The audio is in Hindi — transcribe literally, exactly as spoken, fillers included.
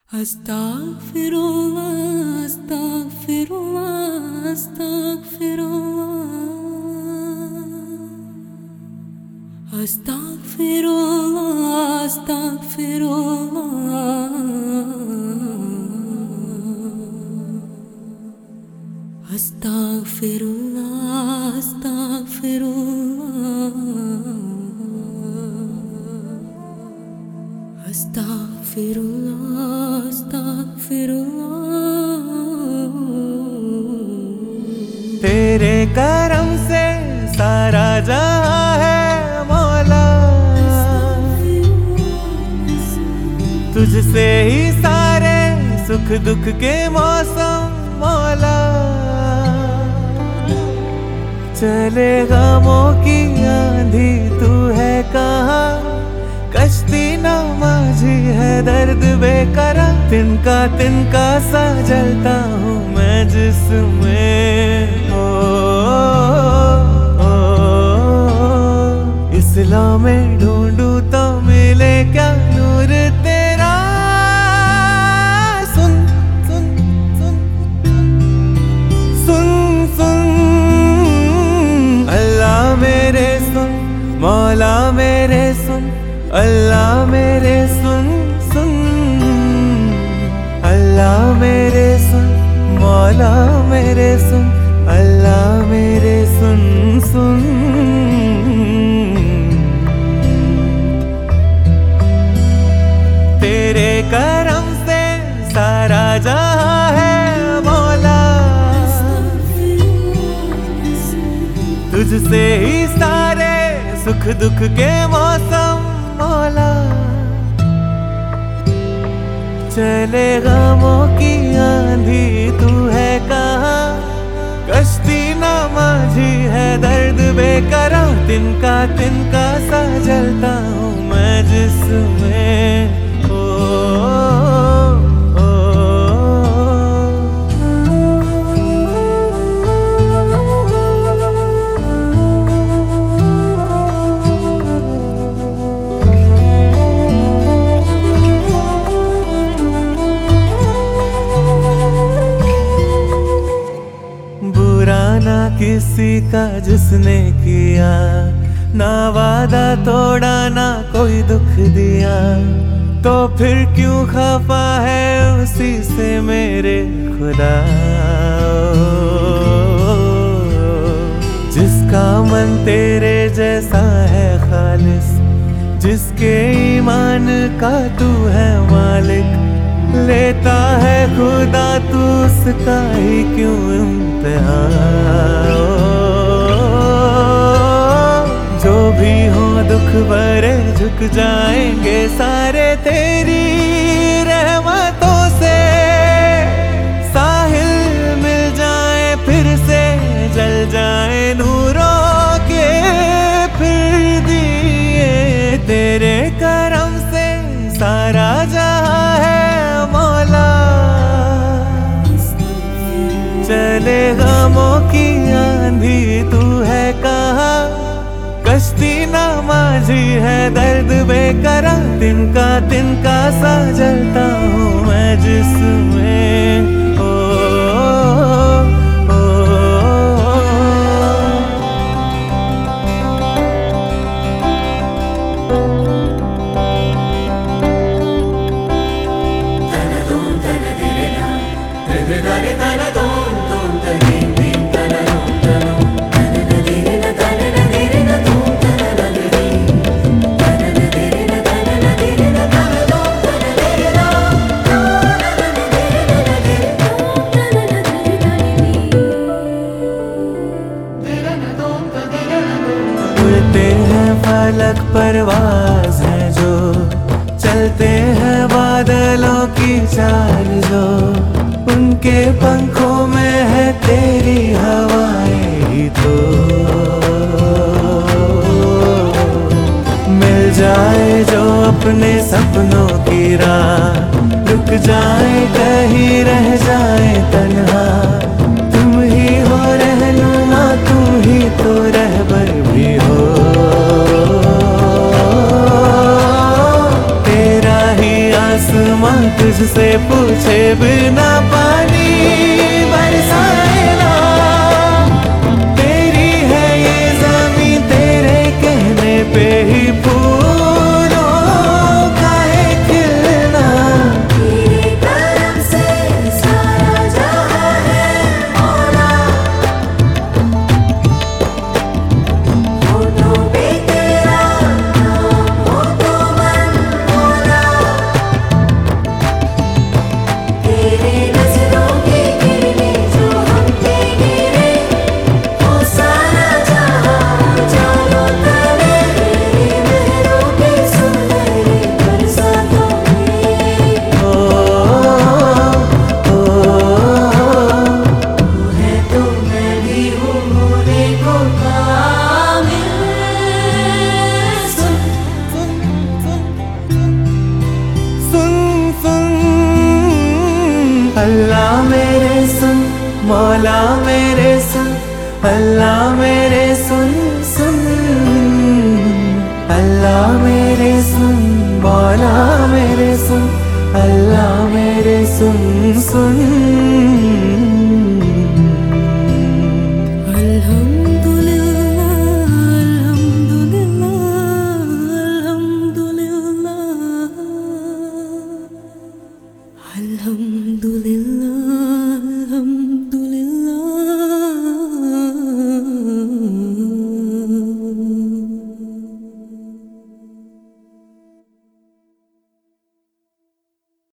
Astaghfirullah, astaghfirullah, astaghfirullah. Astaghfirullah, astaghfirullah. Astaghfirullah, astaghfirullah. Astaghfirullah, astaghfirullah. तेरे करम से सारा जहां है मौला, तुझसे ही सारे सुख दुख के मौसम मौला। चले गमों की आंधी तू है कहाँ, कश्ती न माझी है दर्द बेकरार। तिनका तिनका सा जलता हूँ मैं जिसमें, ओ, ओ, ओ, इस्लाम में ढूंढूं तो मिले क्या नूर तेरा। सुन सुन सुन सुन सुन अल्लाह मेरे सुन, मौला मेरे सुन, अल्लाह मेरे सुन सुन, अल्लाह मेरे सुन, मौला मेरे सुन, अल्लाह मेरे सुन सुन। तेरे करम से सारा जहां है मौला, तुझसे ही सारे सुख दुख के मौसम मौला। चले गमों की आंधी तू है कहाँ, कश्ती न माझी है दर्द बेकरार। तिनका तिनका सा जलता हूँ मैं जिसमें, ओ, ओ, ओ, ना किसी का जिसने किया, ना वादा तोड़ा ना कोई दुख दिया, तो फिर क्यों खफा है उसी से मेरे खुदा। जिसका मन तेरे जैसा है खालिस, जिसके ईमान का तू है मालिक, लेता है खुदा तू उसका ही क्यों इम्तिहान। जो भी हो दुख भरे झुक जाएंगे सारे तेरी रहमतों से। साहिल मिल जाए फिर से जल जाए नूरों के फिर दिए। तेरे करम से सारा जहां है मौला, चले गमों की आंधी तू है कहाँ, कश्ती न माझी है दर्द बेकरार। तिनका तिनका सा जलता हूँ मैं जिसमें, ओ, ओ, ओ, फलक परवाज है जो, चलते हैं बादलों की चाल जो, उनके पंखों में है तेरी हवाएं ही तो। मिल जाए जो अपने सपनों की राह, रुक जाए कहीं रह जाए तन्हा, तुम ही हो रहनुमा तुम ही तो रहबर भी हो। तेरा ही आसमां तुझसे पूछे बिना पानी बरसाए ना। तेरी है ये ज़मीं, तेरे कहने पे ही फूलों का है खिलना। तेरे करम से सारा जहां है मौला, होठों पे तेरा नाम हो तो मन मौला। तेरे नजरों की किरणें जो हम पे गिरे, वो सारा जहां उजालों तले। तेरी मेहरों की सुनहरी बरसातों में ओ, ओ, तू है तो मैं भी हूँ होने को कामिल। सुन सुन सुन अल्लाह मेरे सुन, मौला मेरे सुन, अल्लाह मेरे सुन सुन। अल्लाह मेरे सुन, मौला मेरे सुन, अल्लाह मेरे सुन सुन।